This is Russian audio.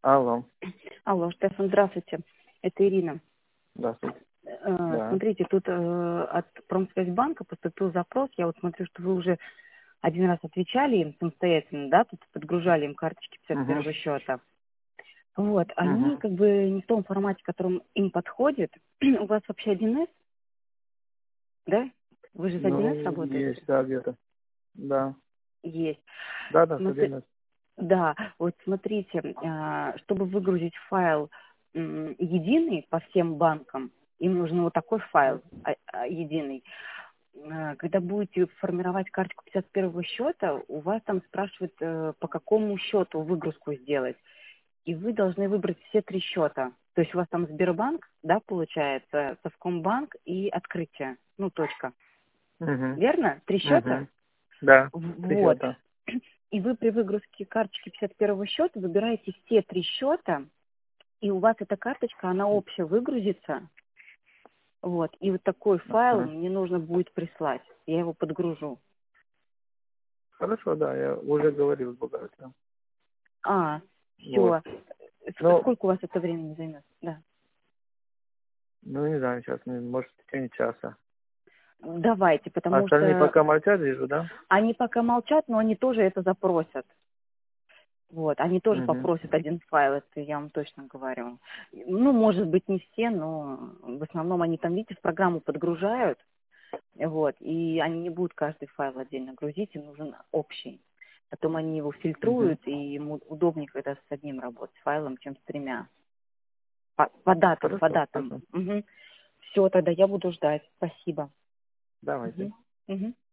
Алло. Алло, Штефан, здравствуйте. Это Ирина. Здравствуйте. Да. Смотрите, тут от Промсвязьбанка поступил запрос. Я вот смотрю, что вы уже один раз отвечали им самостоятельно, да? Тут подгружали им карточки 51-го счета. Вот, они как бы не в том формате, которым им подходит. У вас вообще 1С, да? Вы же с 1С Ну, работаете? есть, да, где-то. Да. Есть. Да, да, Смотри, стабильность. да, вот смотрите, чтобы выгрузить файл единый по всем банкам, им нужен вот такой файл единый. Когда будете формировать карточку 51-го счета, у вас там спрашивают, по какому счету выгрузку сделать. И вы должны выбрать все 3 счета. То есть у вас там Сбербанк, да, получается, Совкомбанк и Открытие. Ну, точка. Угу. Верно? 3 счета? Угу. Да, 3 Вот. счета. И вы при выгрузке карточки 51-го счета выбираете все 3 счета, и у вас эта карточка, она общая выгрузится. Вот. И вот такой файл Ага. мне нужно будет прислать. Я его подгружу. Хорошо, да, я уже говорил с бухгалтером. Вот. Все. Ну, Сколько у вас это времени займет? Да. ну, не знаю, сейчас, может, в течение часа. Давайте, А потому остальные что пока молчат, вижу, да? они пока молчат, но они тоже это запросят. Вот, они тоже Угу. попросят один файл, это я вам точно говорю. Ну, может быть, не все, но в основном они там, видите, в программу подгружают, вот, и они не будут каждый файл отдельно грузить, им нужен общий. Потом они его Угу. фильтруют, и ему удобнее, когда с одним работать файлом, чем с 3. По датам, по Хорошо, датам. хорошо. Все, тогда я буду ждать. Спасибо. Давайте. Мгм.